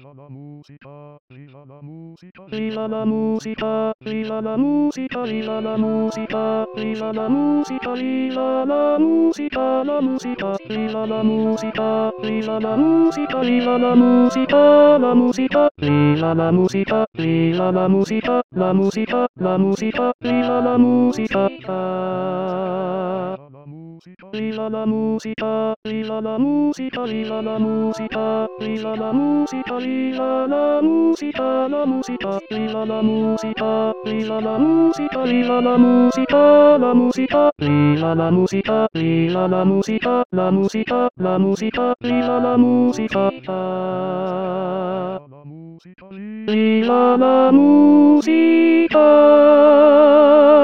Viva la música, viva la música, viva la música, viva la música, viva la música, la música, viva la música, viva la música, viva la música, la música, viva la música, viva la música, la música, la música, viva la música. Viva la música, viva la música, viva la música, viva la música, viva la música, la música, viva la música, viva la música, viva la música, la música, viva la música, viva la música, la música, la música, viva la música. Viva la música.